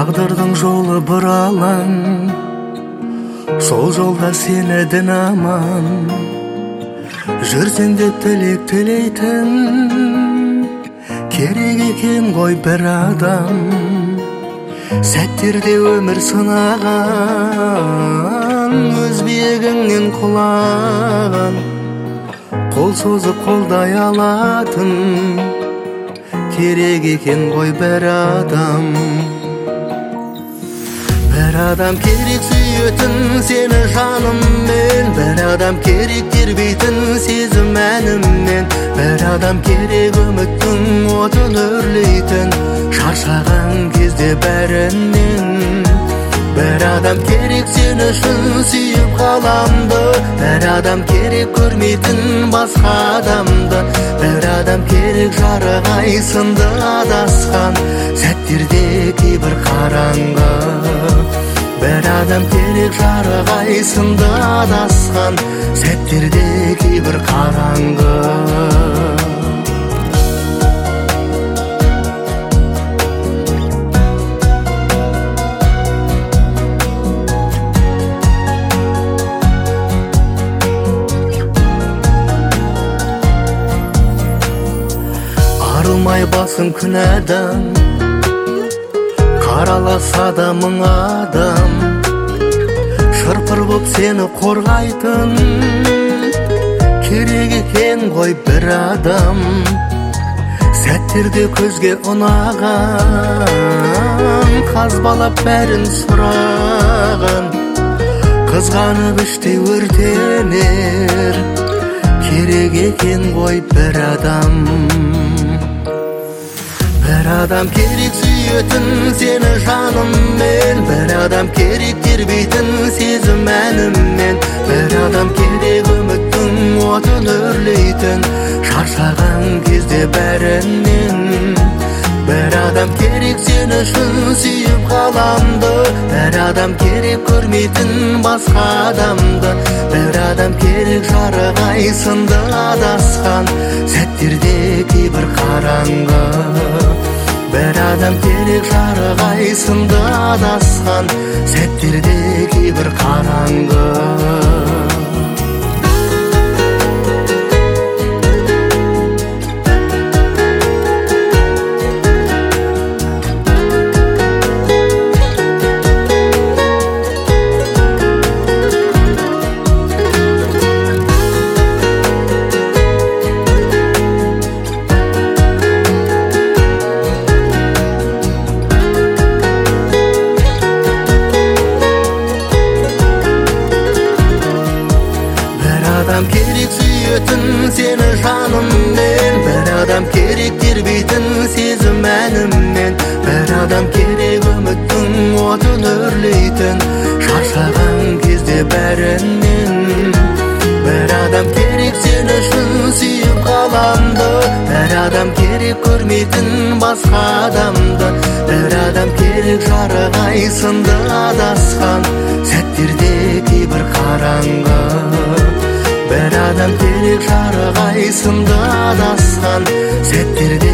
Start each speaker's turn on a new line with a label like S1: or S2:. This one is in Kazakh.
S1: Тағдырдың жолы бір алаң, сол жолда сен едің аман. Жүрсең деп тілек тілейтін, керек екен ғой бір адам. Сәттерде өмір сынаған, өз биігіңнен құлаған, қол созып қолдай алатын, керек екен ғой бір адам. Бір адам керек сүйетін сені жаныммен, бір адам керек тербейтін сезім әніммен, бір адам керек үміттің отын өрлейтін шаршаған кезде бәрінен. Бір адам керек сен үшін сүйіп қаламды, бір адам керек көрмейтін басқа адамды, бір адам керек жарық ай сынды адасқан сәттерде кейбір қараңғы. Бір адам керек жарық ай сынды адасқан сәттерде кейбір қараңғы. Арылмай басым күнәдан, қараласа да мың адам, шырпыр боп сені қорғайтын керек екен ғой бір адам. Сәттерде көзге ұнаған, қазбалап бәрін сұраған, қызғанып іштей өртенер керек екен ғой бір адам. Бір адам керек сүйетін сені жаныммен, бір адам керек тербейтін сезім әніммен, бір адам керек үміттің отын өрлейтін шаршаған кезде бәрінен. Бір адам керек сен үшін сүйіп қаламды, бір адам керек көрмейтін басқа адамды, бір адам керек жарық ай сынды адасқан сәттерде кейбір қараңғы. Бір адам керек жарық ай сынды адасқан сәттерде кейбір қараңғы. Адам керек сүйетін сені жаныммен, бір адам керек тербейтін сезім әніммен, бір адам керек үміттің отын өрлейтін шаршаған кезде бәрінен. Бір адам керек сен үшін сүйіп қаламды, бір адам керек көрмейтін басқа адамды, бір адам керек жарық ай сынды адасқан сәттерде кейбір қараңғы. Бір адам керек жарық ай сынды адасқан сәттерде